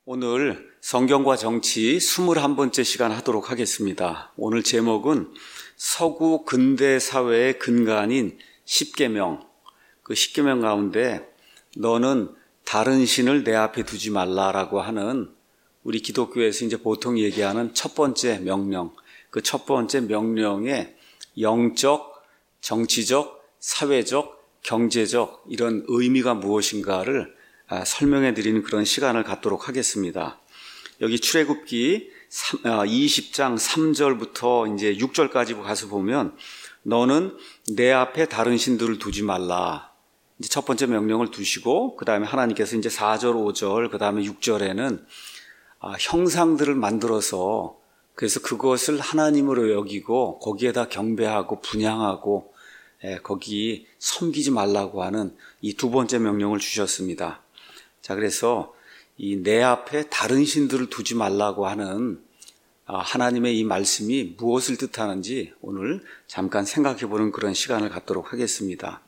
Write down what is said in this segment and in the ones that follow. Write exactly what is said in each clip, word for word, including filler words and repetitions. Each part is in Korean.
오늘 성경과 정치 이십일 번째 시간 하도록 하겠습니다. 오늘 제목은 서구 근대 사회의 근간인 십계명, 그 십계명 가운데 너는 다른 신을 내 앞에 두지 말라라고 하는 우리 기독교에서 이제 보통 얘기하는 첫 번째 명령, 그 첫 번째 명령의 영적, 정치적, 사회적, 경제적 이런 의미가 무엇인가를 설명해 드리는 그런 시간을 갖도록 하겠습니다. 여기 출애굽기 이십 장 삼 절부터 이제 육 절까지 가서 보면 너는 내 앞에 다른 신들을 두지 말라. 이제 첫 번째 명령을 두시고 그 다음에 하나님께서 이제 사 절, 오 절, 그 다음에 육 절에는 아, 형상들을 만들어서 그래서 그것을 하나님으로 여기고 거기에다 경배하고 분향하고 예, 거기 섬기지 말라고 하는 이 두 번째 명령을 주셨습니다. 자, 그래서 이 내 앞에 다른 신들을 두지 말라고 하는 하나님의 이 말씀이 무엇을 뜻하는지 오늘 잠깐 생각해 보는 그런 시간을 갖도록 하겠습니다.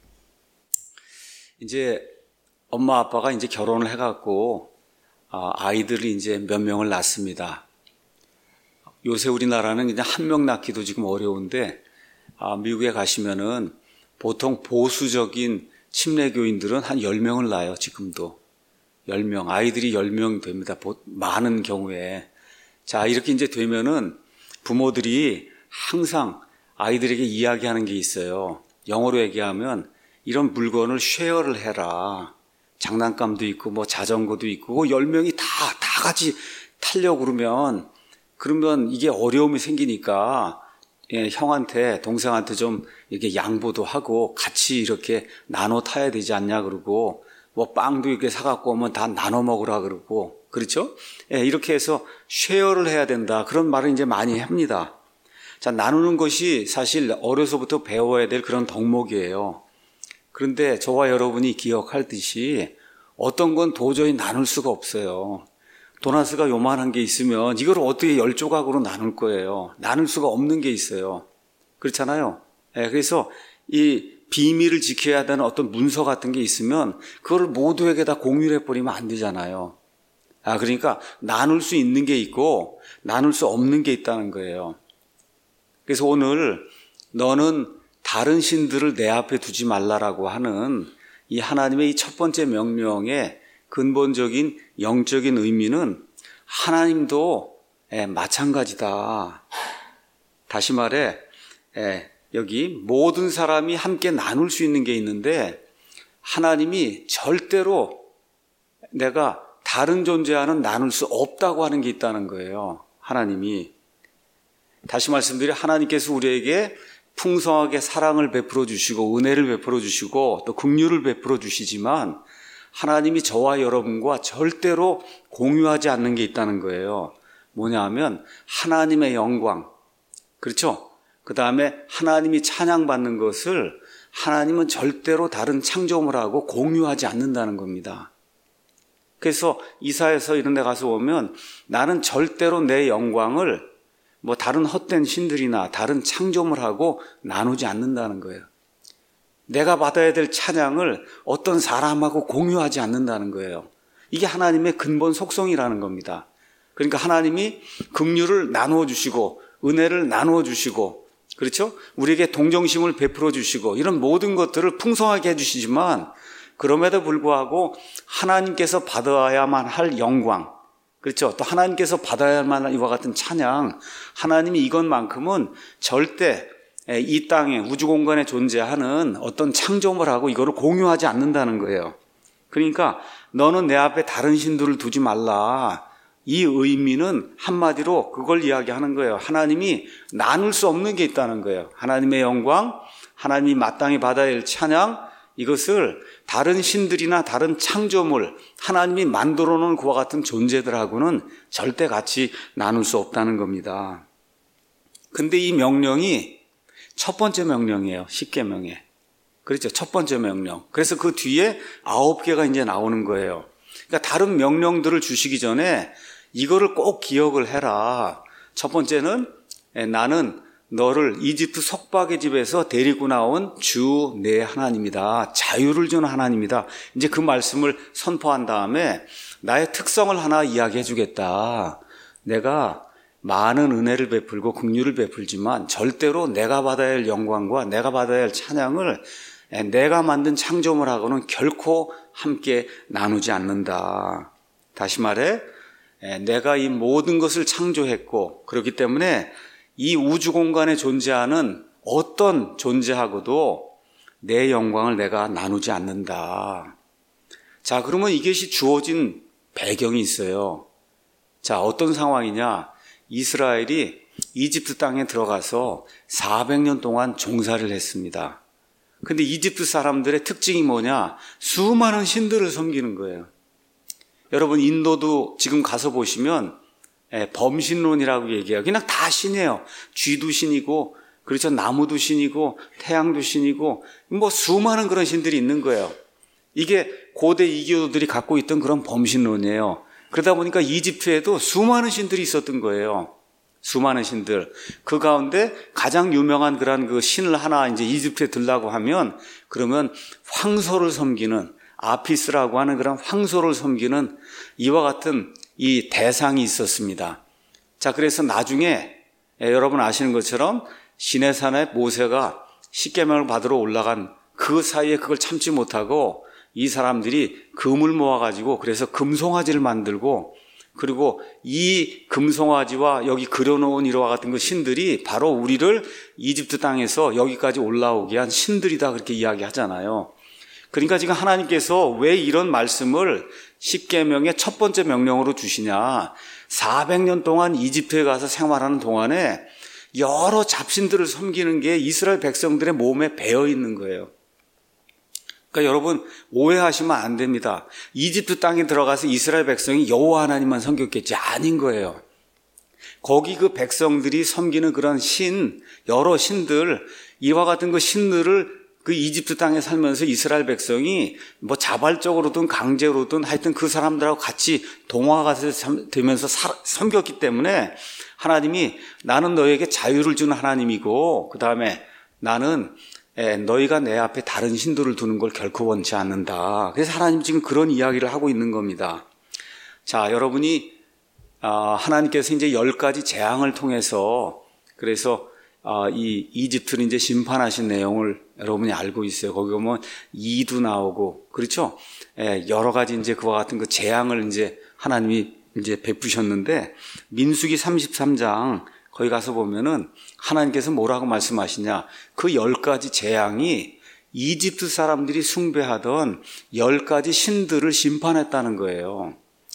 이제 엄마 아빠가 이제 결혼을 해갖고 아이들이 이제 몇 명을 낳습니다. 요새 우리나라는 그냥 한 명 낳기도 지금 어려운데 미국에 가시면은 보통 보수적인 침례교인들은 한 열 명을 낳아요, 지금도. 열 명, 아이들이 열 명 됩니다. 많은 경우에. 자, 이렇게 이제 되면은 부모들이 항상 아이들에게 이야기하는 게 있어요. 영어로 얘기하면 이런 물건을 쉐어를 해라. 장난감도 있고 뭐 자전거도 있고 열 명이 다, 다 같이 타려고 그러면 그러면 이게 어려움이 생기니까 예, 형한테, 동생한테 좀 이렇게 양보도 하고 같이 이렇게 나눠 타야 되지 않냐 그러고 뭐 빵도 이렇게 사갖고 오면 다 나눠 먹으라 그러고 그렇죠? 예, 이렇게 해서 쉐어를 해야 된다. 그런 말을 이제 많이 합니다. 자, 나누는 것이 사실 어려서부터 배워야 될 그런 덕목이에요. 그런데 저와 여러분이 기억할 듯이 어떤 건 도저히 나눌 수가 없어요. 도나스가 요만한 게 있으면 이걸 어떻게 열 조각으로 나눌 거예요. 나눌 수가 없는 게 있어요. 그렇잖아요. 예, 그래서 이 비밀을 지켜야 되는 어떤 문서 같은 게 있으면 그걸 모두에게 다 공유를 해버리면 안 되잖아요. 아, 그러니까 나눌 수 있는 게 있고 나눌 수 없는 게 있다는 거예요. 그래서 오늘 너는 다른 신들을 내 앞에 두지 말라라고 하는 이 하나님의 이 첫 번째 명령의 근본적인 영적인 의미는 하나님도 마찬가지다. 다시 말해 여기 모든 사람이 함께 나눌 수 있는 게 있는데 하나님이 절대로 내가 다른 존재와는 나눌 수 없다고 하는 게 있다는 거예요. 하나님이. 다시 말씀드려 하나님께서 우리에게 풍성하게 사랑을 베풀어 주시고 은혜를 베풀어 주시고 또 긍휼을 베풀어 주시지만 하나님이 저와 여러분과 절대로 공유하지 않는 게 있다는 거예요. 뭐냐 하면 하나님의 영광. 그렇죠? 그 다음에 하나님이 찬양받는 것을 하나님은 절대로 다른 창조물하고 공유하지 않는다는 겁니다. 그래서 이사야서 이런 데 가서 보면 나는 절대로 내 영광을 뭐 다른 헛된 신들이나 다른 창조물하고 나누지 않는다는 거예요. 내가 받아야 될 찬양을 어떤 사람하고 공유하지 않는다는 거예요. 이게 하나님의 근본 속성이라는 겁니다. 그러니까 하나님이 긍휼을 나누어 주시고 은혜를 나누어 주시고 그렇죠? 우리에게 동정심을 베풀어 주시고 이런 모든 것들을 풍성하게 해주시지만 그럼에도 불구하고 하나님께서 받아야만 할 영광 그렇죠? 또 하나님께서 받아야만 할 이와 같은 찬양 하나님이 이것만큼은 절대 이 땅에 우주 공간에 존재하는 어떤 창조물하고 이거를 공유하지 않는다는 거예요. 그러니까 너는 내 앞에 다른 신들을 두지 말라. 이 의미는 한마디로 그걸 이야기하는 거예요. 하나님이 나눌 수 없는 게 있다는 거예요. 하나님의 영광, 하나님이 마땅히 받아야 할 찬양 이것을 다른 신들이나 다른 창조물 하나님이 만들어 놓은 그와 같은 존재들하고는 절대 같이 나눌 수 없다는 겁니다. 근데 이 명령이 첫 번째 명령이에요. 십계명에. 그렇죠. 첫 번째 명령. 그래서 그 뒤에 아홉 개가 이제 나오는 거예요. 그러니까 다른 명령들을 주시기 전에 이거를 꼭 기억을 해라. 첫 번째는 나는 너를 이집트 속박의 집에서 데리고 나온 주 내 하나님이다. 자유를 주는 하나님이다. 이제 그 말씀을 선포한 다음에 나의 특성을 하나 이야기해 주겠다. 내가 많은 은혜를 베풀고 긍휼을 베풀지만 절대로 내가 받아야 할 영광과 내가 받아야 할 찬양을 내가 만든 창조물하고는 결코 함께 나누지 않는다. 다시 말해 내가 이 모든 것을 창조했고 그렇기 때문에 이 우주 공간에 존재하는 어떤 존재하고도 내 영광을 내가 나누지 않는다. 자, 그러면 이것이 주어진 배경이 있어요. 자, 어떤 상황이냐? 이스라엘이 이집트 땅에 들어가서 사백 년 동안 종살이를 했습니다. 근데 이집트 사람들의 특징이 뭐냐? 수많은 신들을 섬기는 거예요. 여러분, 인도도 지금 가서 보시면 범신론이라고 얘기해요. 그냥 다 신이에요. 쥐도 신이고, 그렇죠. 나무도 신이고, 태양도 신이고, 뭐 수많은 그런 신들이 있는 거예요. 이게 고대 이교도들이 갖고 있던 그런 범신론이에요. 그러다 보니까 이집트에도 수많은 신들이 있었던 거예요. 수많은 신들. 그 가운데 가장 유명한 그런 그 신을 하나 이제 이집트에 들라고 하면, 그러면 황소를 섬기는, 아피스라고 하는 그런 황소를 섬기는 이와 같은 이 대상이 있었습니다. 자, 그래서 나중에 예, 여러분 아시는 것처럼 시내산에 모세가 십계명을 받으러 올라간 그 사이에 그걸 참지 못하고 이 사람들이 금을 모아가지고 그래서 금송아지를 만들고 그리고 이 금송아지와 여기 그려놓은 이와 같은 그 신들이 바로 우리를 이집트 땅에서 여기까지 올라오게 한 신들이다 그렇게 이야기하잖아요. 그러니까 지금 하나님께서 왜 이런 말씀을 십계명의 첫 번째 명령으로 주시냐. 사백 년 동안 이집트에 가서 생활하는 동안에 여러 잡신들을 섬기는 게 이스라엘 백성들의 몸에 배어 있는 거예요. 그러니까 여러분 오해하시면 안 됩니다. 이집트 땅에 들어가서 이스라엘 백성이 여호와 하나님만 섬겼겠지. 아닌 거예요. 거기 그 백성들이 섬기는 그런 신, 여러 신들, 이와 같은 그 신들을 그 이집트 땅에 살면서 이스라엘 백성이 뭐 자발적으로든 강제로든 하여튼 그 사람들하고 같이 동화가 되면서 섬겼기 때문에 하나님이 나는 너에게 자유를 주는 하나님이고 그 다음에 나는 너희가 내 앞에 다른 신들을 두는 걸 결코 원치 않는다. 그래서 하나님 지금 그런 이야기를 하고 있는 겁니다. 자, 여러분이 하나님께서 이제 열 가지 재앙을 통해서 그래서 이 이집트를 이제 심판하신 내용을 여러분이 알고 있어요. 거기 보면 이도 나오고 그렇죠? 여러 가지 이제 그와 같은 그 재앙을 이제 하나님이 이제 베푸셨는데 민수기 삼십삼 장 거기 가서 보면은 하나님께서 뭐라고 말씀하시냐? 그 열 가지 재앙이 이집트 사람들이 숭배하던 열 가지 신들을 심판했다는 거예요.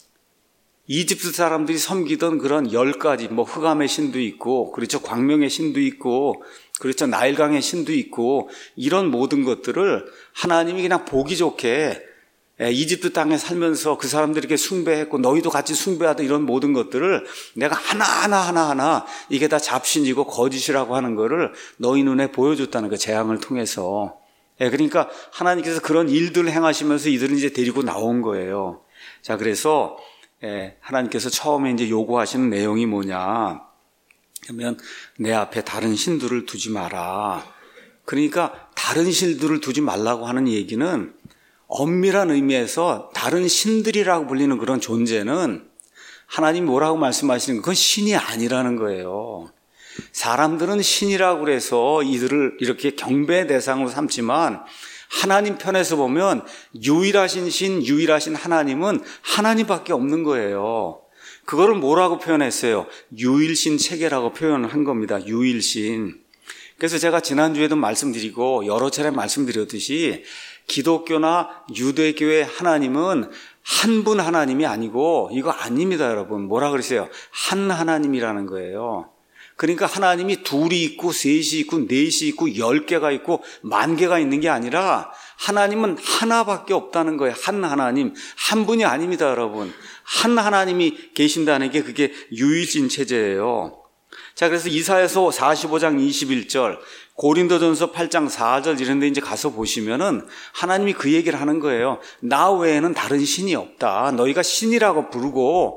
이집트 사람들이 섬기던 그런 열 가지, 뭐 흑암의 신도 있고, 그렇죠. 광명의 신도 있고, 그렇죠. 나일강의 신도 있고, 이런 모든 것들을 하나님이 그냥 보기 좋게 이집트 땅에 살면서 그 사람들에게 숭배했고, 너희도 같이 숭배하던 이런 모든 것들을 내가 하나하나 하나하나 이게 다 잡신이고 거짓이라고 하는 거를 너희 눈에 보여줬다는 그 재앙을 통해서. 그러니까 하나님께서 그런 일들을 행하시면서 이들은 이제 데리고 나온 거예요. 자, 그래서 예, 하나님께서 처음에 이제 요구하시는 내용이 뭐냐? 그러면 내 앞에 다른 신들을 두지 마라. 그러니까 다른 신들을 두지 말라고 하는 얘기는 엄밀한 의미에서 다른 신들이라고 불리는 그런 존재는 하나님 뭐라고 말씀하시는 건 그건 신이 아니라는 거예요. 사람들은 신이라고 그래서 이들을 이렇게 경배의 대상으로 삼지만 하나님 편에서 보면 유일하신 신, 유일하신 하나님은 하나님밖에 없는 거예요. 그거를 뭐라고 표현했어요? 유일신 체계라고 표현을 한 겁니다. 유일신. 그래서 제가 지난주에도 말씀드리고 여러 차례 말씀드렸듯이 기독교나 유대교의 하나님은 한 분 하나님이 아니고 이거 아닙니다, 여러분. 뭐라 그러세요? 한 하나님이라는 거예요. 그러니까 하나님이 둘이 있고 셋이 있고 넷이 있고 열 개가 있고 만 개가 있는 게 아니라 하나님은 하나밖에 없다는 거예요. 한 하나님. 한 분이 아닙니다, 여러분. 한 하나님이 계신다는 게 그게 유일신 체제예요. 자, 그래서 이사야서 사십오 장 이십일 절, 고린도전서 팔 장 사 절 이런 데 이제 가서 보시면은 하나님이 그 얘기를 하는 거예요. 나 외에는 다른 신이 없다. 너희가 신이라고 부르고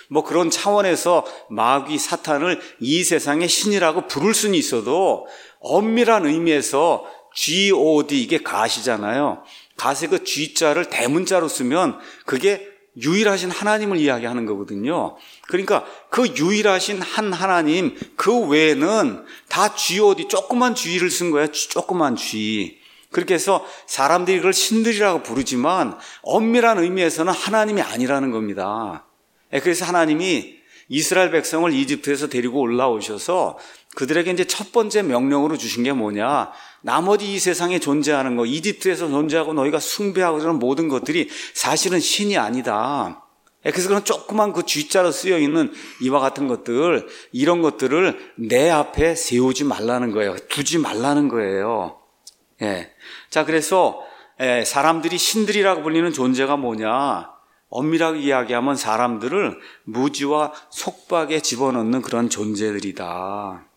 뭐 그런 차원에서 마귀 사탄을 이 세상의 신이라고 부를 수는 있어도 엄밀한 의미에서 지 오 디 이게 갓이잖아요. 갓의 그 G자를 대문자로 쓰면 그게 유일하신 하나님을 이야기하는 거거든요. 그러니까 그 유일하신 한 하나님 그 외에는 다 지 오 디 조그만 G를 쓴 거예요. 조그만 G. 그렇게 해서 사람들이 그걸 신들이라고 부르지만 엄밀한 의미에서는 하나님이 아니라는 겁니다. 그래서 하나님이 이스라엘 백성을 이집트에서 데리고 올라오셔서 그들에게 이제 첫 번째 명령으로 주신 게 뭐냐? 나머지 이 세상에 존재하는 거, 이집트에서 존재하고 너희가 숭배하고 그러는 모든 것들이 사실은 신이 아니다. 그래서 그런 조그만 그 G자로 쓰여 있는 이와 같은 것들, 이런 것들을 내 앞에 세우지 말라는 거예요. 두지 말라는 거예요. 예. 자, 그래서 예, 사람들이 신들이라고 불리는 존재가 뭐냐? 엄밀하게 이야기하면 사람들을 무지와 속박에 집어넣는 그런 존재들이다.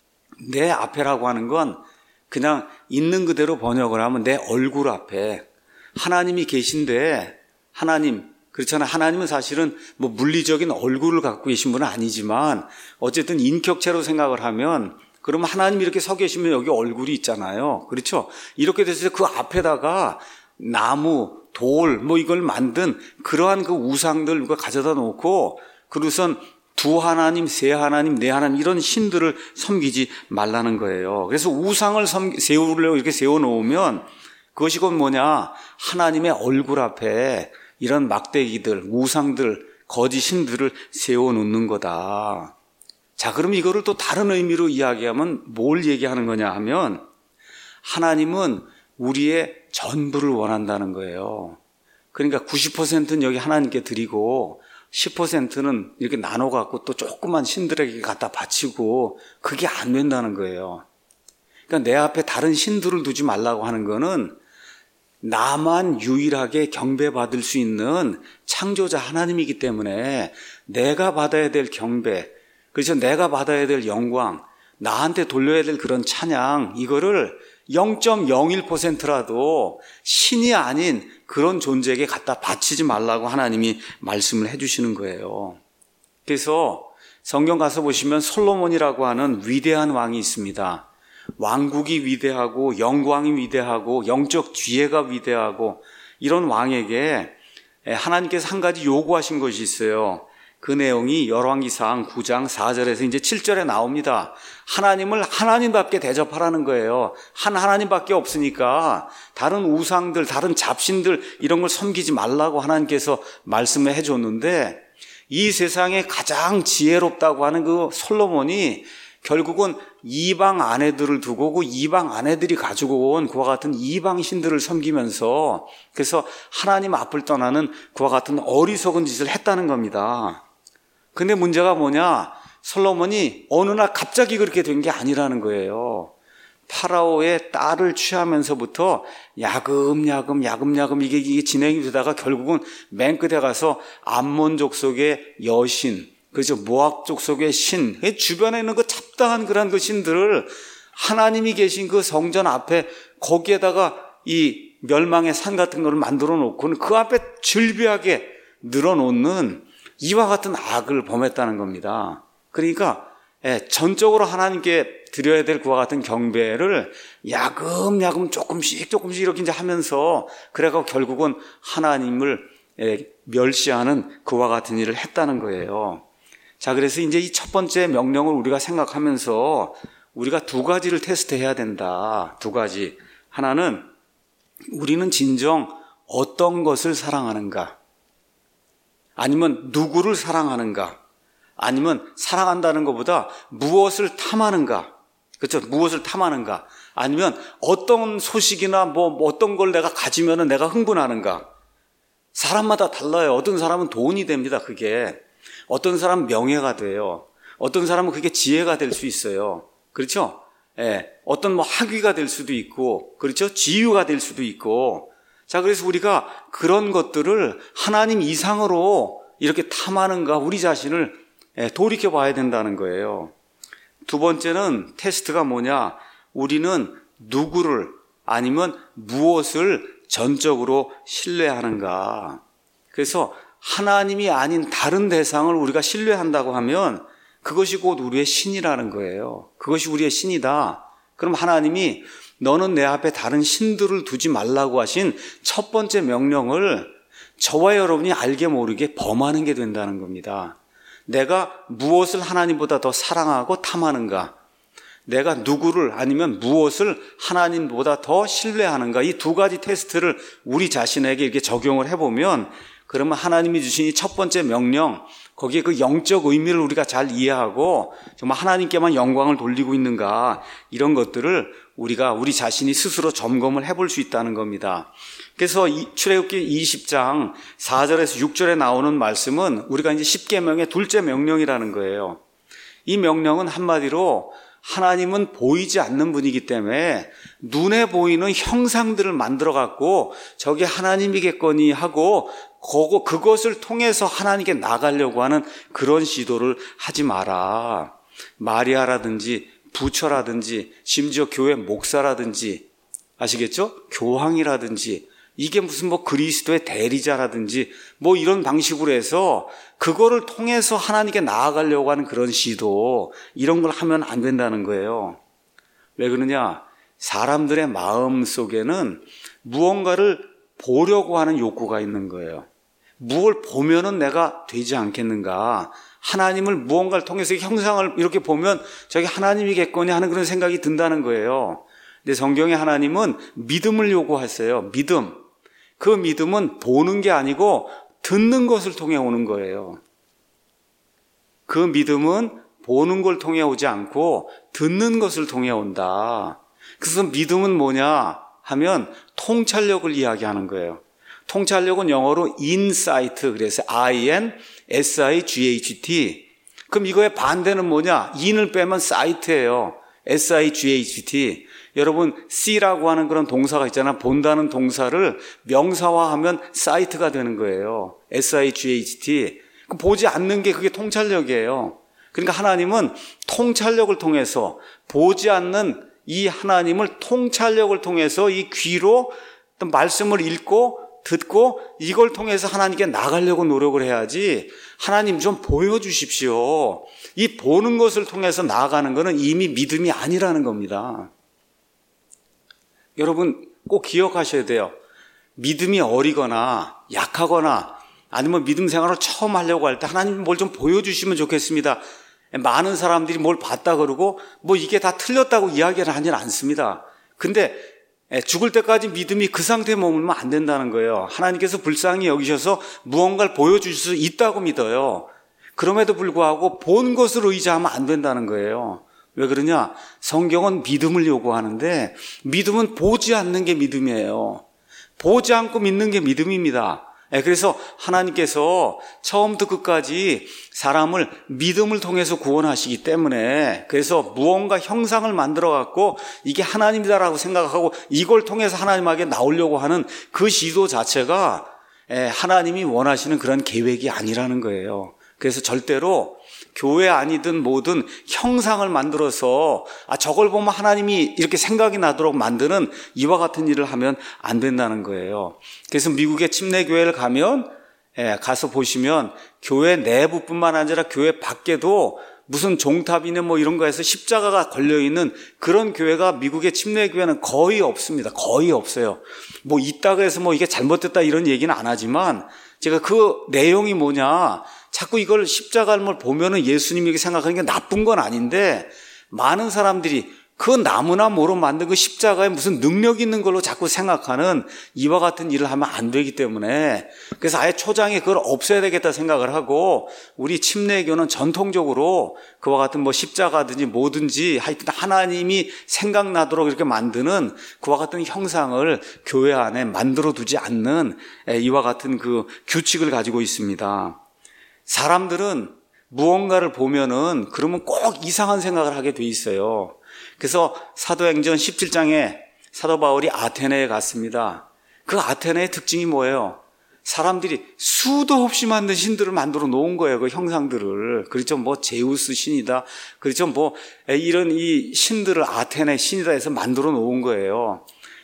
내 앞에라고 하는 건 그냥 있는 그대로 번역을 하면 내 얼굴 앞에 하나님이 계신데, 하나님, 그렇잖아요. 하나님은 사실은 뭐 물리적인 얼굴을 갖고 계신 분은 아니지만 어쨌든 인격체로 생각을 하면 그러면 하나님이 이렇게 서 계시면 여기 얼굴이 있잖아요. 그렇죠? 이렇게 돼서 그 앞에다가 나무, 돌, 뭐 이걸 만든 그러한 그 우상들 누가 가져다 놓고 그러선 두 하나님, 세 하나님, 네 하나님 이런 신들을 섬기지 말라는 거예요. 그래서 우상을 섬, 세우려고 이렇게 세워놓으면 그것이 곧 뭐냐? 하나님의 얼굴 앞에 이런 막대기들, 우상들, 거짓 신들을 세워놓는 거다. 자, 그럼 이거를 또 다른 의미로 이야기하면 뭘 얘기하는 거냐 하면 하나님은 우리의 전부를 원한다는 거예요. 그러니까 구십 퍼센트는 여기 하나님께 드리고 십 퍼센트는 이렇게 나눠갖고 또 조그만 신들에게 갖다 바치고 그게 안 된다는 거예요. 그러니까 내 앞에 다른 신들을 두지 말라고 하는 거는 나만 유일하게 경배받을 수 있는 창조자 하나님이기 때문에 내가 받아야 될 경배, 그래서 내가 받아야 될 영광, 나한테 돌려야 될 그런 찬양, 이거를 영 점 영일 퍼센트라도 신이 아닌 그런 존재에게 갖다 바치지 말라고 하나님이 말씀을 해주시는 거예요. 그래서 성경 가서 보시면 솔로몬이라고 하는 위대한 왕이 있습니다. 왕국이 위대하고 영광이 위대하고 영적 지혜가 위대하고 이런 왕에게 하나님께서 한 가지 요구하신 것이 있어요. 그 내용이 열왕기상 구 장 사 절에서 이제 칠 절에 나옵니다. 하나님을 하나님답게 대접하라는 거예요. 한 하나님밖에 없으니까 다른 우상들, 다른 잡신들 이런 걸 섬기지 말라고 하나님께서 말씀을 해줬는데 이 세상에 가장 지혜롭다고 하는 그 솔로몬이 결국은 이방 아내들을 두고 그 이방 아내들이 가지고 온 그와 같은 이방 신들을 섬기면서 그래서 하나님 앞을 떠나는 그와 같은 어리석은 짓을 했다는 겁니다. 근데 문제가 뭐냐? 솔로몬이 어느 날 갑자기 그렇게 된 게 아니라는 거예요. 파라오의 딸을 취하면서부터 야금야금 야금야금 이게, 이게 진행이 되다가 결국은 맨 끝에 가서 암몬 족속의 여신, 그렇죠, 모압 족속의 신, 주변에 있는 그 잡다한 그런 그 신들을 하나님이 계신 그 성전 앞에 거기에다가 이 멸망의 산 같은 거를 만들어 놓고는 그 앞에 즐비하게 늘어놓는 이와 같은 악을 범했다는 겁니다. 그러니까 예, 전적으로 하나님께 드려야 될 그와 같은 경배를 야금야금 조금씩 조금씩 이렇게 이제 하면서 그래가 결국은 하나님을 예, 멸시하는 그와 같은 일을 했다는 거예요. 자, 그래서 이제 이 첫 번째 명령을 우리가 생각하면서 우리가 두 가지를 테스트해야 된다. 두 가지. 하나는 우리는 진정 어떤 것을 사랑하는가? 아니면 누구를 사랑하는가? 아니면 사랑한다는 것보다 무엇을 탐하는가? 그렇죠? 무엇을 탐하는가? 아니면 어떤 소식이나 뭐 어떤 걸 내가 가지면은 내가 흥분하는가? 사람마다 달라요. 어떤 사람은 돈이 됩니다. 그게. 어떤 사람은 명예가 돼요. 어떤 사람은 그게 지혜가 될 수 있어요. 그렇죠? 예. 어떤 뭐 학위가 될 수도 있고, 그렇죠? 지유가 될 수도 있고. 자, 그래서 우리가 그런 것들을 하나님 이상으로 이렇게 탐하는가, 우리 자신을 돌이켜 봐야 된다는 거예요. 두 번째는 테스트가 뭐냐? 우리는 누구를 아니면 무엇을 전적으로 신뢰하는가. 그래서 하나님이 아닌 다른 대상을 우리가 신뢰한다고 하면 그것이 곧 우리의 신이라는 거예요. 그것이 우리의 신이다. 그럼 하나님이 너는 내 앞에 다른 신들을 두지 말라고 하신 첫 번째 명령을 저와 여러분이 알게 모르게 범하는 게 된다는 겁니다. 내가 무엇을 하나님보다 더 사랑하고 탐하는가? 내가 누구를 아니면 무엇을 하나님보다 더 신뢰하는가? 이 두 가지 테스트를 우리 자신에게 이렇게 적용을 해보면 그러면 하나님이 주신 이 첫 번째 명령, 거기에 그 영적 의미를 우리가 잘 이해하고 정말 하나님께만 영광을 돌리고 있는가, 이런 것들을 우리가 우리 자신이 스스로 점검을 해볼 수 있다는 겁니다. 그래서 출애굽기 이십 장 사 절에서 육 절에 나오는 말씀은 우리가 이제 십계명의 둘째 명령이라는 거예요. 이 명령은 한마디로 하나님은 보이지 않는 분이기 때문에 눈에 보이는 형상들을 만들어 갖고 저게 하나님이겠거니 하고 그것을 통해서 하나님께 나가려고 하는 그런 시도를 하지 마라. 마리아라든지 부처라든지 심지어 교회 목사라든지, 아시겠죠? 교황이라든지 이게 무슨 뭐 그리스도의 대리자라든지 뭐 이런 방식으로 해서 그거를 통해서 하나님께 나아가려고 하는 그런 시도, 이런 걸 하면 안 된다는 거예요. 왜 그러냐? 사람들의 마음 속에는 무언가를 보려고 하는 욕구가 있는 거예요. 무엇을 보면은 내가 되지 않겠는가? 하나님을 무언가를 통해서 형상을 이렇게 보면 저게 하나님이겠거니 하는 그런 생각이 든다는 거예요. 근데 성경의 하나님은 믿음을 요구하세요. 믿음. 그 믿음은 보는 게 아니고 듣는 것을 통해 오는 거예요. 그 믿음은 보는 걸 통해 오지 않고 듣는 것을 통해 온다. 그래서 믿음은 뭐냐 하면 통찰력을 이야기하는 거예요. 통찰력은 영어로 insight, 그래서 I-N-S-I-G-H-T. 그럼 이거의 반대는 뭐냐? in을 빼면 sight예요. S-I-G-H-T. 여러분, see라고 하는 그런 동사가 있잖아. 본다는 동사를 명사화하면 sight가 되는 거예요. S-I-G-H-T. 보지 않는 게 그게 통찰력이에요. 그러니까 하나님은 통찰력을 통해서, 보지 않는 이 하나님을 통찰력을 통해서 이 귀로 어떤 말씀을 읽고 듣고 이걸 통해서 하나님께 나가려고 노력을 해야지, 하나님 좀 보여주십시오. 이 보는 것을 통해서 나아가는 것은 이미 믿음이 아니라는 겁니다. 여러분 꼭 기억하셔야 돼요. 믿음이 어리거나 약하거나 아니면 믿음 생활을 처음 하려고 할 때 하나님 뭘 좀 보여주시면 좋겠습니다. 많은 사람들이 뭘 봤다 그러고 뭐 이게 다 틀렸다고 이야기를 하지는 않습니다. 근데 죽을 때까지 믿음이 그 상태에 머물면 안 된다는 거예요. 하나님께서 불쌍히 여기셔서 무언가를 보여주실 수 있다고 믿어요. 그럼에도 불구하고 본 것을 의지하면 안 된다는 거예요. 왜 그러냐? 성경은 믿음을 요구하는데 믿음은 보지 않는 게 믿음이에요. 보지 않고 믿는 게 믿음입니다. 그래서 하나님께서 처음부터 끝까지 사람을 믿음을 통해서 구원하시기 때문에, 그래서 무언가 형상을 만들어 갖고 이게 하나님이다라고 생각하고 이걸 통해서 하나님에게 나오려고 하는 그 시도 자체가 하나님이 원하시는 그런 계획이 아니라는 거예요. 그래서 절대로 교회 아니든 뭐든 형상을 만들어서 아 저걸 보면 하나님이 이렇게 생각이 나도록 만드는 이와 같은 일을 하면 안 된다는 거예요. 그래서 미국의 침례교회를 가면 예, 가서 보시면 교회 내부뿐만 아니라 교회 밖에도 무슨 종탑이나 뭐 이런 거에서 십자가가 걸려있는 그런 교회가 미국의 침례교회는 거의 없습니다. 거의 없어요. 뭐 있다고 해서 뭐 이게 잘못됐다 이런 얘기는 안 하지만 제가 그 내용이 뭐냐, 자꾸 이걸 십자가를 보면은 예수님이 생각하는 게 나쁜 건 아닌데 많은 사람들이 그 나무나 뭐로 만든 그 십자가에 무슨 능력이 있는 걸로 자꾸 생각하는 이와 같은 일을 하면 안 되기 때문에, 그래서 아예 초장에 그걸 없애야 되겠다 생각을 하고, 우리 침례교는 전통적으로 그와 같은 뭐 십자가든지 뭐든지 하여튼 하나님이 생각나도록 이렇게 만드는 그와 같은 형상을 교회 안에 만들어 두지 않는 이와 같은 그 규칙을 가지고 있습니다. 사람들은 무언가를 보면은 그러면 꼭 이상한 생각을 하게 돼 있어요. 그래서 사도행전 십칠 장에 사도 바울이 아테네에 갔습니다. 그 아테네의 특징이 뭐예요? 사람들이 수도 없이 만든 신들을 만들어 놓은 거예요. 그 형상들을. 그렇죠. 뭐 제우스 신이다. 그렇죠. 뭐 이런 이 신들을 아테네 신이다 해서 만들어 놓은 거예요.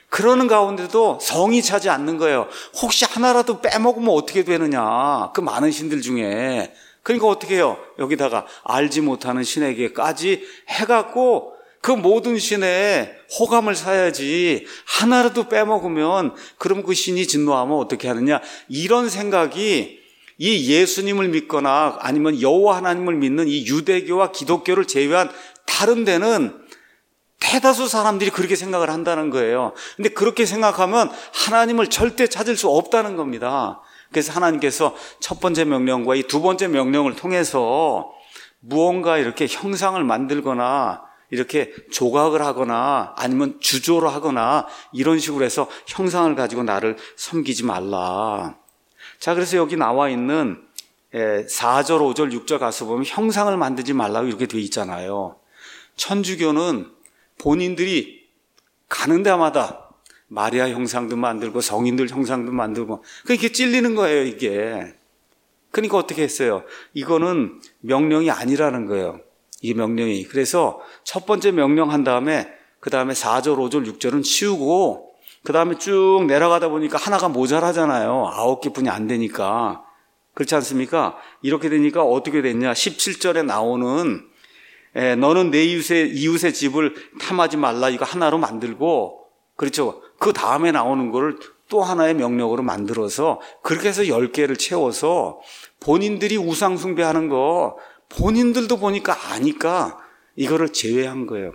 그러는 가운데도 성이 차지 않는 거예요. 혹시 하나라도 빼먹으면 어떻게 되느냐. 그 많은 신들 중에. 그러니까 어떻게 해요? 여기다가 알지 못하는 신에게까지 해갖고 그 모든 신에 호감을 사야지. 하나라도 빼먹으면 그럼 그 신이 진노하면 어떻게 하느냐. 이런 생각이 이 예수님을 믿거나 아니면 여호와 하나님을 믿는 이 유대교와 기독교를 제외한 다른 데는 대다수 사람들이 그렇게 생각을 한다는 거예요. 근데 그렇게 생각하면 하나님을 절대 찾을 수 없다는 겁니다. 그래서 하나님께서 첫 번째 명령과 이 두 번째 명령을 통해서 무언가 이렇게 형상을 만들거나 이렇게 조각을 하거나 아니면 주조를 하거나 이런 식으로 해서 형상을 가지고 나를 섬기지 말라. 자, 그래서 여기 나와 있는 사 절, 오 절, 육 절 가서 보면 형상을 만들지 말라고 이렇게 되어 있잖아요. 천주교는 본인들이 가는 데마다 마리아 형상도 만들고 성인들 형상도 만들고 그렇게 찔리는 거예요, 이게. 그러니까 어떻게 했어요? 이거는 명령이 아니라는 거예요. 이 명령이. 그래서 첫 번째 명령 한 다음에 그 다음에 사 절, 오 절, 육 절은 치우고 그 다음에 쭉 내려가다 보니까 하나가 모자라잖아요. 아홉 개뿐이 안 되니까. 그렇지 않습니까? 이렇게 되니까 어떻게 됐냐? 십칠 절에 나오는 에, 너는 내 이웃의, 이웃의 집을 탐하지 말라 이거 하나로 만들고 그렇죠. 그 다음에 나오는 거를 또 하나의 명령으로 만들어서 그렇게 해서 열 개를 채워서 본인들이 우상 숭배하는 거 본인들도 보니까 아니까 이거를 제외한 거예요.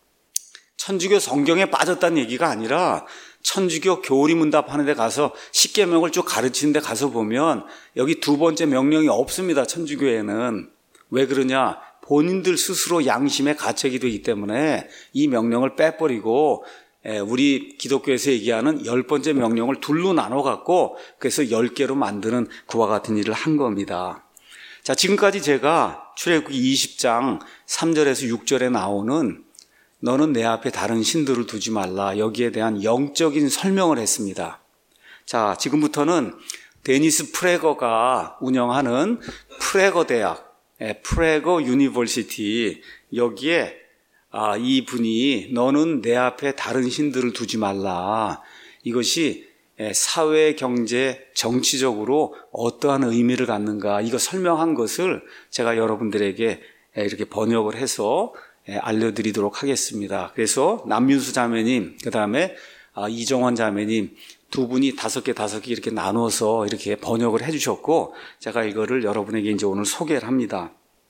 천주교 성경에 빠졌다는 얘기가 아니라 천주교 교리문답 하는 데 가서 십계명을 쭉 가르치는 데 가서 보면 여기 두 번째 명령이 없습니다. 천주교에는. 왜 그러냐? 본인들 스스로 양심의 가책이 되기 때문에 이 명령을 빼버리고 우리 기독교에서 얘기하는 열 번째 명령을 둘로 나눠갖고 그래서 열 개로 만드는 그와 같은 일을 한 겁니다. 자, 지금까지 제가 출애굽기 이십 장 삼 절에서 육 절에 나오는 너는 내 앞에 다른 신들을 두지 말라 여기에 대한 영적인 설명을 했습니다. 자, 지금부터는 데니스 프레거가 운영하는 프레거 대학 프레거 유니버시티 여기에 아, 이 분이 너는 내 앞에 다른 신들을 두지 말라. 이것이 사회, 경제, 정치적으로 어떠한 의미를 갖는가 이거 설명한 것을 제가 여러분들에게 이렇게 번역을 해서 알려드리도록 하겠습니다. 그래서 남윤수 자매님, 그 다음에 이정원 자매님 두 분이 다섯 개 다섯 개 이렇게 나눠서 이렇게 번역을 해주셨고 제가 이거를 여러분에게 이제 오늘 소개를 합니다.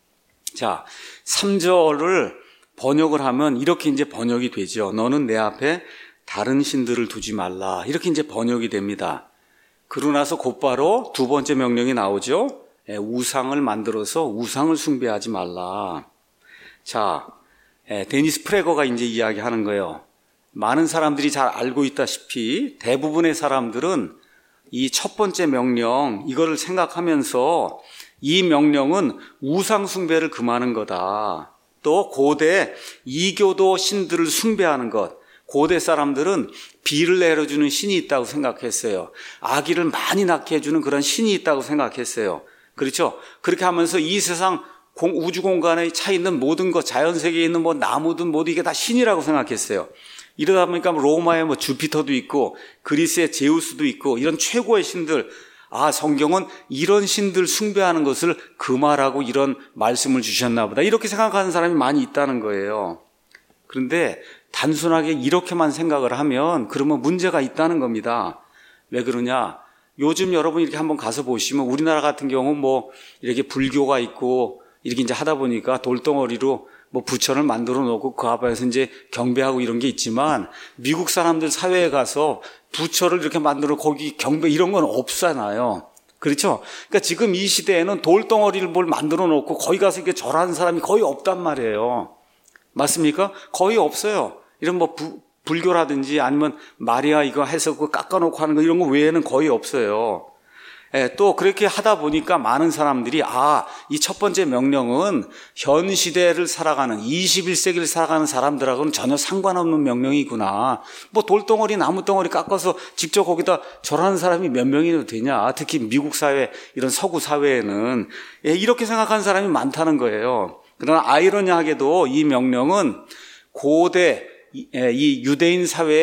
자, 삼 절을 번역을 하면 이렇게 이제 번역이 되죠. 너는 내 앞에 다른 신들을 두지 말라. 이렇게 이제 번역이 됩니다. 그러고 나서 곧바로 두 번째 명령이 나오죠. 우상을 만들어서 우상을 숭배하지 말라. 자, 데니스 프레거가 이제 이야기하는 거예요. 많은 사람들이 잘 알고 있다시피 대부분의 사람들은 이 첫 번째 명령 이거를 생각하면서 이 명령은 우상 숭배를 금하는 거다. 또 고대 이교도 신들을 숭배하는 것. 고대 사람들은 비를 내려주는 신이 있다고 생각했어요. 아기를 많이 낳게 해주는 그런 신이 있다고 생각했어요. 그렇죠? 그렇게 하면서 이 세상 공, 우주 공간에 차 있는 모든 것, 자연 세계에 있는 뭐 나무든 뭐든 이게 다 신이라고 생각했어요. 이러다 보니까 로마에 뭐 주피터도 있고 그리스의 제우스도 있고 이런 최고의 신들, 아, 성경은 이런 신들 숭배하는 것을 금하라고 이런 말씀을 주셨나 보다. 이렇게 생각하는 사람이 많이 있다는 거예요. 그런데 단순하게 이렇게만 생각을 하면 그러면 문제가 있다는 겁니다. 왜 그러냐? 요즘 여러분 이렇게 한번 가서 보시면 우리나라 같은 경우 뭐 이렇게 불교가 있고 이렇게 이제 하다 보니까 돌덩어리로 뭐 부처를 만들어 놓고 그 앞에서 이제 경배하고 이런 게 있지만 미국 사람들 사회에 가서 부처를 이렇게 만들어 거기 경배 이런 건 없잖아요. 그렇죠? 그러니까 지금 이 시대에는 돌덩어리를 뭘 만들어 놓고 거기 가서 이렇게 절하는 사람이 거의 없단 말이에요. 맞습니까? 거의 없어요. 이런 뭐 부, 불교라든지 아니면 마리아 이거 해서 그 깎아놓고 하는 거 이런 거 외에는 거의 없어요. 예, 또 그렇게 하다 보니까 많은 사람들이 아, 이 첫 번째 명령은 현 시대를 살아가는 이십일 세기를 살아가는 사람들하고는 전혀 상관없는 명령이구나. 뭐 돌덩어리 나무덩어리 깎아서 직접 거기다 절하는 사람이 몇 명이나 되냐. 특히 미국 사회 이런 서구 사회에는 예, 이렇게 생각하는 사람이 많다는 거예요. 그러나 아이러니하게도 이 명령은 고대 이 유대인 사회에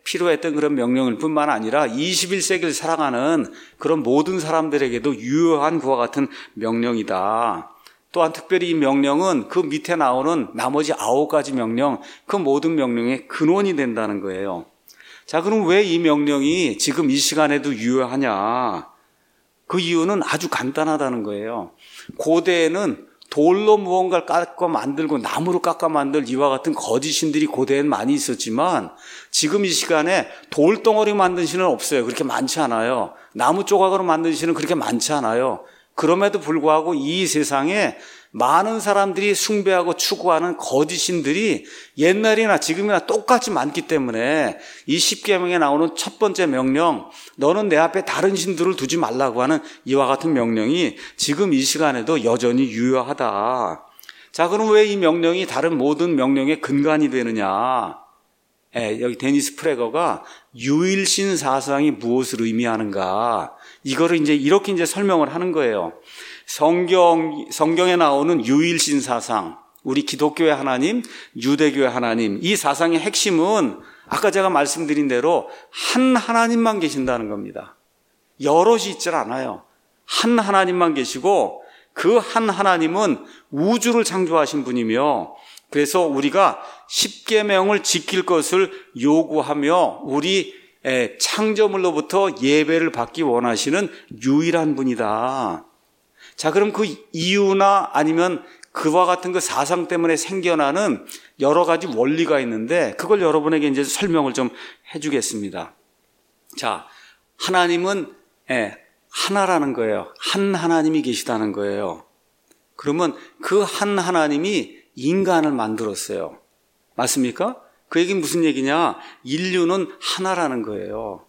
필요했던 그런 명령일 뿐만 아니라 이십일 세기를 살아가는 그런 모든 사람들에게도 유효한 그와 같은 명령이다. 또한 특별히 이 명령은 그 밑에 나오는 나머지 아홉 가지 명령, 그 모든 명령의 근원이 된다는 거예요. 자, 그럼 왜 이 명령이 지금 이 시간에도 유효하냐? 그 이유는 아주 간단하다는 거예요. 고대에는 돌로 무언가를 깎아 만들고 나무로 깎아 만들 이와 같은 거짓신들이 고대엔 많이 있었지만 지금 이 시간에 돌덩어리 만든 신은 없어요. 그렇게 많지 않아요. 나무 조각으로 만든 신은 그렇게 많지 않아요. 그럼에도 불구하고 이 세상에 많은 사람들이 숭배하고 추구하는 거짓신들이 옛날이나 지금이나 똑같이 많기 때문에 이 십계명에 나오는 첫 번째 명령, 너는 내 앞에 다른 신들을 두지 말라고 하는 이와 같은 명령이 지금 이 시간에도 여전히 유효하다. 자, 그럼 왜 이 명령이 다른 모든 명령의 근간이 되느냐? 예, 여기 데니스 프레거가 유일신 사상이 무엇을 의미하는가? 이거를 이제 이렇게 이제 설명을 하는 거예요. 성경, 성경에 나오는 유일신 사상, 우리 기독교의 하나님, 유대교의 하나님, 이 사상의 핵심은 아까 제가 말씀드린 대로 한 하나님만 계신다는 겁니다. 여럿이 있질 않아요. 한 하나님만 계시고 그 한 하나님은 우주를 창조하신 분이며 그래서 우리가 십계명을 지킬 것을 요구하며 우리 창조물로부터 예배를 받기 원하시는 유일한 분이다. 자, 그럼 그 이유나 아니면 그와 같은 그 사상 때문에 생겨나는 여러 가지 원리가 있는데 그걸 여러분에게 이제 설명을 좀 해주겠습니다. 자, 하나님은 예, 하나라는 거예요. 한 하나님이 계시다는 거예요. 그러면 그 한 하나님이 인간을 만들었어요. 맞습니까? 그 얘기는 무슨 얘기냐? 인류는 하나라는 거예요.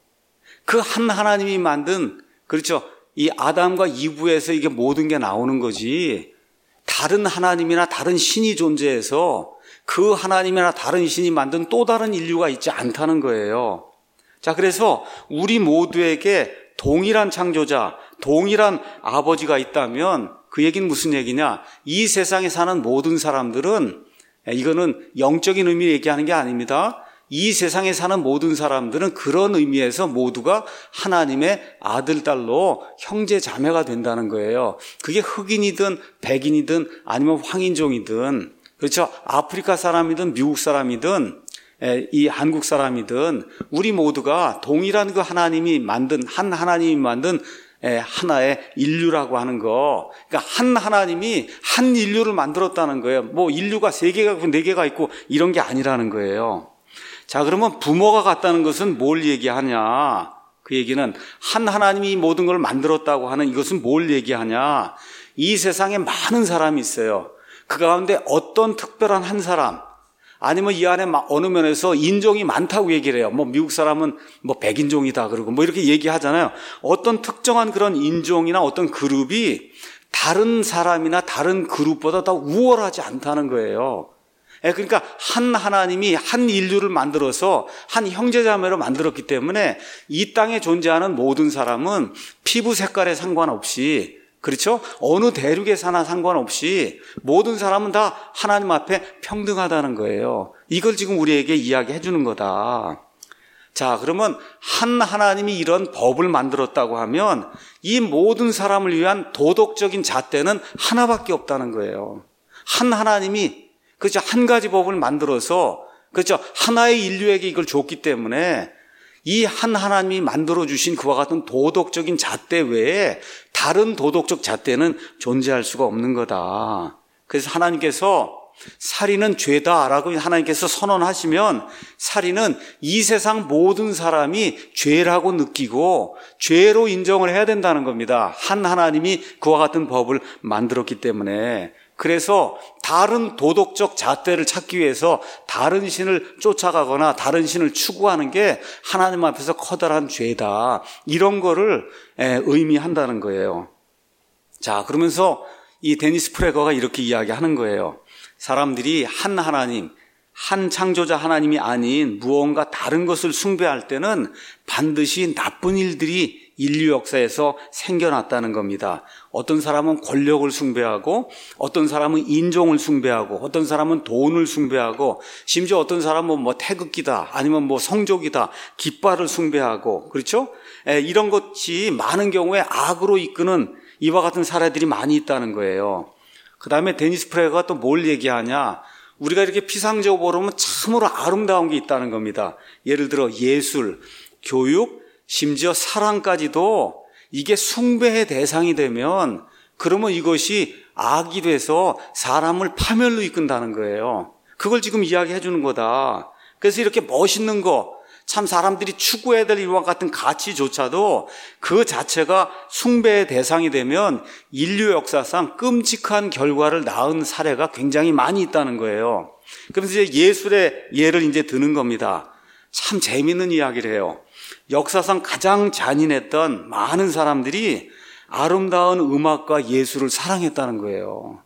그 한 하나님이 만든, 그렇죠? 이 아담과 이브에서 이게 모든 게 나오는 거지. 다른 하나님이나 다른 신이 존재해서 그 하나님이나 다른 신이 만든 또 다른 인류가 있지 않다는 거예요. 자, 그래서 우리 모두에게 동일한 창조자, 동일한 아버지가 있다면 그 얘기는 무슨 얘기냐? 이 세상에 사는 모든 사람들은, 이거는 영적인 의미를 얘기하는 게 아닙니다. 이 세상에 사는 모든 사람들은 그런 의미에서 모두가 하나님의 아들, 딸로 형제, 자매가 된다는 거예요. 그게 흑인이든 백인이든 아니면 황인종이든, 그렇죠? 아프리카 사람이든 미국 사람이든 이 한국 사람이든 우리 모두가 동일한 그 하나님이 만든, 한 하나님이 만든 하나의 인류라고 하는 거. 그러니까 한 하나님이 한 인류를 만들었다는 거예요. 뭐 인류가 세 개가 있고 네 개가 있고 이런 게 아니라는 거예요. 자, 그러면 부모가 같다는 것은 뭘 얘기하냐? 그 얘기는 한 하나님이 모든 걸 만들었다고 하는 이것은 뭘 얘기하냐? 이 세상에 많은 사람이 있어요. 그 가운데 어떤 특별한 한 사람, 아니면 이 안에 어느 면에서 인종이 많다고 얘기를 해요. 뭐 미국 사람은 뭐 백인종이다 그러고 뭐 이렇게 얘기하잖아요. 어떤 특정한 그런 인종이나 어떤 그룹이 다른 사람이나 다른 그룹보다 더 우월하지 않다는 거예요. 그러니까 한 하나님이 한 인류를 만들어서 한 형제자매로 만들었기 때문에 이 땅에 존재하는 모든 사람은 피부 색깔에 상관없이, 그렇죠? 어느 대륙에 사나 상관없이 모든 사람은 다 하나님 앞에 평등하다는 거예요. 이걸 지금 우리에게 이야기해 주는 거다. 자, 그러면 한 하나님이 이런 법을 만들었다고 하면 이 모든 사람을 위한 도덕적인 잣대는 하나밖에 없다는 거예요. 한 하나님이, 그렇죠, 한 가지 법을 만들어서, 그렇죠, 하나의 인류에게 이걸 줬기 때문에 이 한 하나님이 만들어주신 그와 같은 도덕적인 잣대 외에 다른 도덕적 잣대는 존재할 수가 없는 거다. 그래서 하나님께서 살인은 죄다라고 하나님께서 선언하시면 살인은 이 세상 모든 사람이 죄라고 느끼고 죄로 인정을 해야 된다는 겁니다. 한 하나님이 그와 같은 법을 만들었기 때문에. 그래서 다른 도덕적 잣대를 찾기 위해서 다른 신을 쫓아가거나 다른 신을 추구하는 게 하나님 앞에서 커다란 죄다. 이런 거를 의미한다는 거예요. 자, 그러면서 이 데니스 프레거가 이렇게 이야기하는 거예요. 사람들이 한 하나님, 한 창조자 하나님이 아닌 무언가 다른 것을 숭배할 때는 반드시 나쁜 일들이 인류 역사에서 생겨났다는 겁니다. 어떤 사람은 권력을 숭배하고, 어떤 사람은 인종을 숭배하고, 어떤 사람은 돈을 숭배하고, 심지어 어떤 사람은 뭐 태극기다, 아니면 뭐 성족이다, 깃발을 숭배하고, 그렇죠? 에, 이런 것이 많은 경우에 악으로 이끄는 이와 같은 사례들이 많이 있다는 거예요. 그 다음에 데니스 프레거가 또 뭘 얘기하냐? 우리가 이렇게 피상적으로 보면 참으로 아름다운 게 있다는 겁니다. 예를 들어 예술, 교육, 심지어 사랑까지도 이게 숭배의 대상이 되면 그러면 이것이 악이 돼서 사람을 파멸로 이끈다는 거예요. 그걸 지금 이야기해 주는 거다. 그래서 이렇게 멋있는 거, 참 사람들이 추구해야 될 이와 같은 가치조차도 그 자체가 숭배의 대상이 되면 인류 역사상 끔찍한 결과를 낳은 사례가 굉장히 많이 있다는 거예요. 그래서 이제 예술의 예를 이제 드는 겁니다. 참 재미있는 이야기를 해요. 역사상 가장 잔인했던 많은 사람들이 아름다운 음악과 예술을 사랑했다는 거예요.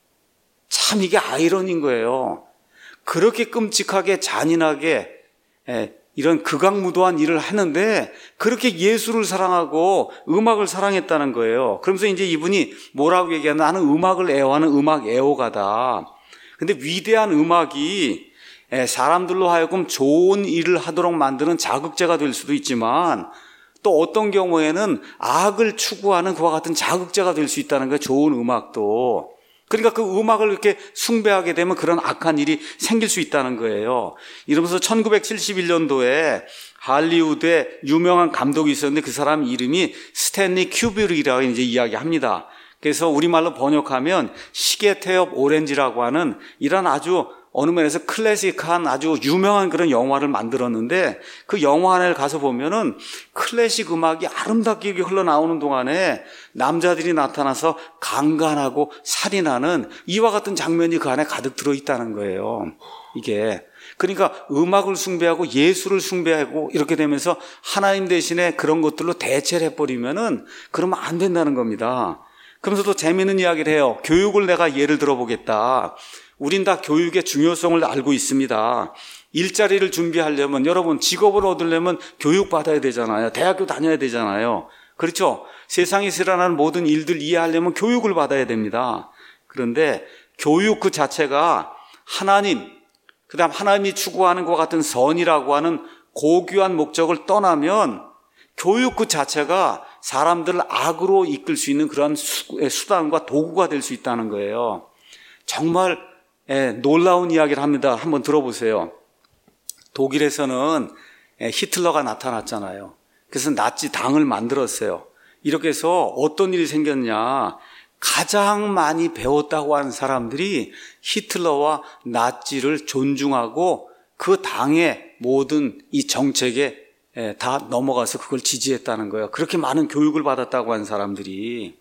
참 이게 아이러니인 거예요. 그렇게 끔찍하게 잔인하게 이런 극악무도한 일을 하는데 그렇게 예술을 사랑하고 음악을 사랑했다는 거예요. 그러면서 이제 이분이 뭐라고 얘기하나, 나는 음악을 애호하는 음악 애호가다. 근데 위대한 음악이 사람들로 하여금 좋은 일을 하도록 만드는 자극제가 될 수도 있지만 또 어떤 경우에는 악을 추구하는 그와 같은 자극제가 될 수 있다는 거예요. 좋은 음악도. 그러니까 그 음악을 이렇게 숭배하게 되면 그런 악한 일이 생길 수 있다는 거예요. 이러면서 천구백칠십일 년도에 할리우드에 유명한 감독이 있었는데 그 사람 이름이 스탠리 큐브릭이라고 이제 이야기합니다. 그래서 우리말로 번역하면 시계 태엽 오렌지라고 하는 이런 아주 어느 면에서 클래식한 아주 유명한 그런 영화를 만들었는데 그 영화관에 가서 보면은 클래식 음악이 아름답게 흘러나오는 동안에 남자들이 나타나서 강간하고 살인하는 이와 같은 장면이 그 안에 가득 들어있다는 거예요. 이게. 그러니까 음악을 숭배하고 예술을 숭배하고 이렇게 되면서 하나님 대신에 그런 것들로 대체를 해버리면은 그러면 안 된다는 겁니다. 그러면서 또 재미있는 이야기를 해요. 교육을 내가 예를 들어보겠다. 우린 다 교육의 중요성을 알고 있습니다. 일자리를 준비하려면, 여러분 직업을 얻으려면 교육받아야 되잖아요. 대학교 다녀야 되잖아요. 그렇죠? 세상에서 일어나는 모든 일들 이해하려면 교육을 받아야 됩니다. 그런데 교육 그 자체가 하나님, 그 다음 하나님이 추구하는 것과 같은 선이라고 하는 고귀한 목적을 떠나면 교육 그 자체가 사람들을 악으로 이끌 수 있는 그런 수단과 도구가 될 수 있다는 거예요. 정말 예, 놀라운 이야기를 합니다. 한번 들어보세요. 독일에서는 히틀러가 나타났잖아요. 그래서 나치 당을 만들었어요. 이렇게 해서 어떤 일이 생겼냐. 가장 많이 배웠다고 하는 사람들이 히틀러와 나치를 존중하고 그 당의 모든 이 정책에 다 넘어가서 그걸 지지했다는 거예요. 그렇게 많은 교육을 받았다고 하는 사람들이.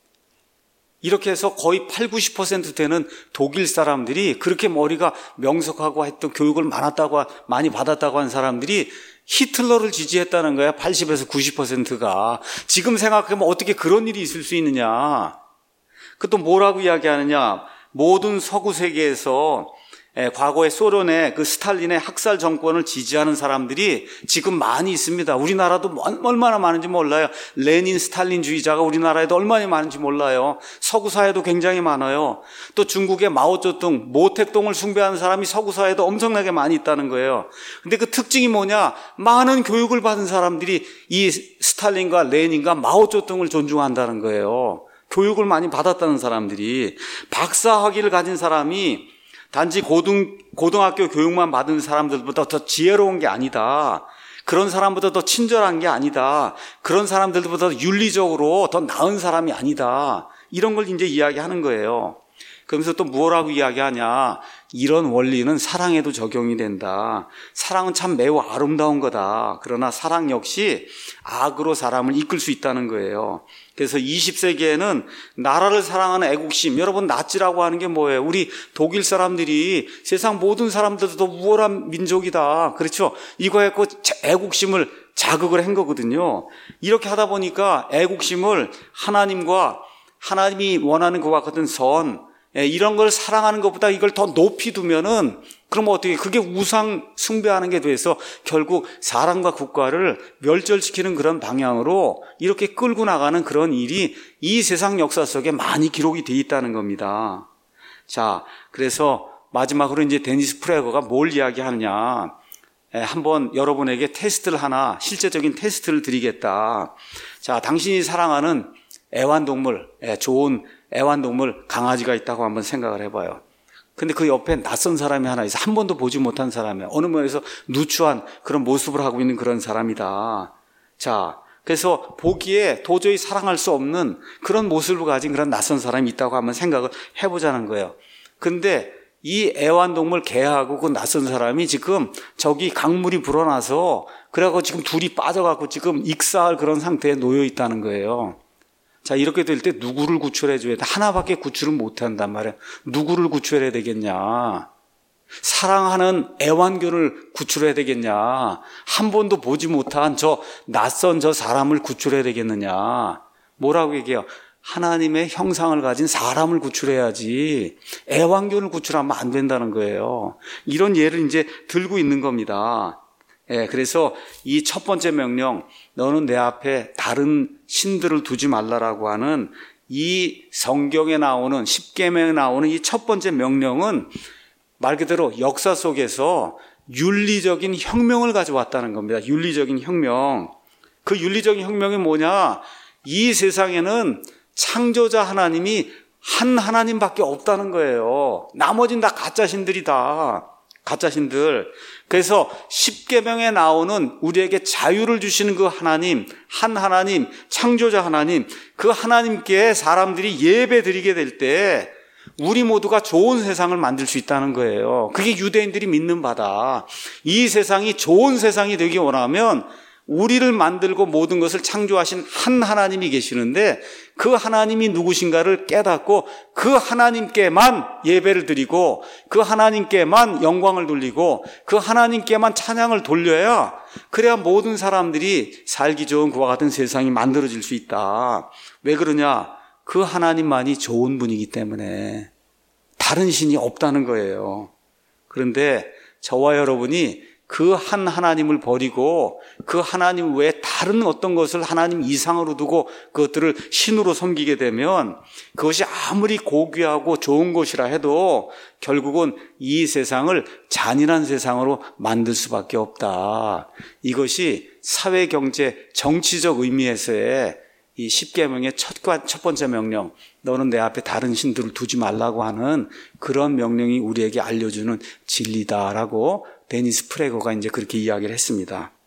이렇게 해서 거의 팔, 구십 퍼센트 되는 독일 사람들이 그렇게 머리가 명석하고 했던 교육을 많았다고, 많이 받았다고 하는 사람들이 히틀러를 지지했다는 거야. 팔십에서 구십 퍼센트가. 지금 생각하면 어떻게 그런 일이 있을 수 있느냐. 그 또 뭐라고 이야기하느냐. 모든 서구 세계에서 과거의 소련의 그 스탈린의 학살 정권을 지지하는 사람들이 지금 많이 있습니다. 우리나라도 얼마나 많은지 몰라요. 레닌 스탈린주의자가 우리나라에도 얼마나 많은지 몰라요. 서구 사회도 굉장히 많아요. 또 중국의 마오쩌둥, 모택동을 숭배하는 사람이 서구 사회도 엄청나게 많이 있다는 거예요. 근데 그 특징이 뭐냐? 많은 교육을 받은 사람들이 이 스탈린과 레닌과 마오쩌둥을 존중한다는 거예요. 교육을 많이 받았다는 사람들이. 박사학위를 가진 사람이 단지 고등, 고등학교 교육만 받은 사람들보다 더 지혜로운 게 아니다. 그런 사람보다 더 친절한 게 아니다. 그런 사람들보다 윤리적으로 더 나은 사람이 아니다. 이런 걸 이제 이야기하는 거예요. 그러면서 또 뭐라고 이야기하냐. 이런 원리는 사랑에도 적용이 된다. 사랑은 참 매우 아름다운 거다. 그러나 사랑 역시 악으로 사람을 이끌 수 있다는 거예요. 그래서 이십 세기에는 나라를 사랑하는 애국심, 여러분 나치라고 하는 게 뭐예요? 우리 독일 사람들이 세상 모든 사람들도 우월한 민족이다. 그렇죠? 이거 했고 애국심을 자극을 한 거거든요. 이렇게 하다 보니까 애국심을 하나님과 하나님이 원하는 것과 같은 선, 예, 이런 걸 사랑하는 것보다 이걸 더 높이 두면은 그러면 어떻게 그게 우상 숭배하는 게 돼서 결국 사람과 국가를 멸절시키는 그런 방향으로 이렇게 끌고 나가는 그런 일이 이 세상 역사 속에 많이 기록이 돼 있다는 겁니다. 자, 그래서 마지막으로 이제 데니스 프레거가 뭘 이야기하느냐. 예, 한번 여러분에게 테스트를 하나, 실제적인 테스트를 드리겠다. 자, 당신이 사랑하는 애완동물, 예, 좋은 애완동물 강아지가 있다고 한번 생각을 해봐요. 근데 그 옆에 낯선 사람이 하나 있어. 한 번도 보지 못한 사람이야. 어느 면에서 누추한 그런 모습을 하고 있는 그런 사람이다. 자, 그래서 보기에 도저히 사랑할 수 없는 그런 모습을 가진 그런 낯선 사람이 있다고 한번 생각을 해보자는 거예요. 근데 이 애완동물 개하고 그 낯선 사람이 지금 저기 강물이 불어나서 그래갖고 지금 둘이 빠져갖고 지금 익사할 그런 상태에 놓여 있다는 거예요. 자, 이렇게 될 때 누구를 구출해줘야 돼? 하나밖에 구출을 못한단 말이야. 누구를 구출해야 되겠냐? 사랑하는 애완견을 구출해야 되겠냐? 한 번도 보지 못한 저 낯선 저 사람을 구출해야 되겠느냐? 뭐라고 얘기해요? 하나님의 형상을 가진 사람을 구출해야지 애완견을 구출하면 안 된다는 거예요. 이런 예를 이제 들고 있는 겁니다. 예, 그래서 이 첫 번째 명령, 너는 내 앞에 다른 신들을 두지 말라라고 하는 이 성경에 나오는 십계명에 나오는 이 첫 번째 명령은 말 그대로 역사 속에서 윤리적인 혁명을 가져왔다는 겁니다. 윤리적인 혁명. 그 윤리적인 혁명이 뭐냐? 이 세상에는 창조자 하나님이 한 하나님밖에 없다는 거예요. 나머지는 다 가짜 신들이다. 가짜 신들. 그래서 십계명에 나오는 우리에게 자유를 주시는 그 하나님, 한 하나님, 창조자 하나님, 그 하나님께 사람들이 예배 드리게 될 때 우리 모두가 좋은 세상을 만들 수 있다는 거예요. 그게 유대인들이 믿는 바다. 이 세상이 좋은 세상이 되기 원하면 우리를 만들고 모든 것을 창조하신 한 하나님이 계시는데 그 하나님이 누구신가를 깨닫고 그 하나님께만 예배를 드리고 그 하나님께만 영광을 돌리고 그 하나님께만 찬양을 돌려야 그래야 모든 사람들이 살기 좋은 그와 같은 세상이 만들어질 수 있다. 왜 그러냐? 그 하나님만이 좋은 분이기 때문에 다른 신이 없다는 거예요. 그런데 저와 여러분이 그 한 하나님을 버리고 그 하나님 외에 다른 어떤 것을 하나님 이상으로 두고 그것들을 신으로 섬기게 되면 그것이 아무리 고귀하고 좋은 것이라 해도 결국은 이 세상을 잔인한 세상으로 만들 수밖에 없다. 이것이 사회, 경제, 정치적 의미에서의 이 십계명의 첫, 첫 번째 명령, 너는 내 앞에 다른 신들을 두지 말라고 하는 그런 명령이 우리에게 알려주는 진리다라고 데니스 프레거가 이제 그렇게 이야기를 했습니다.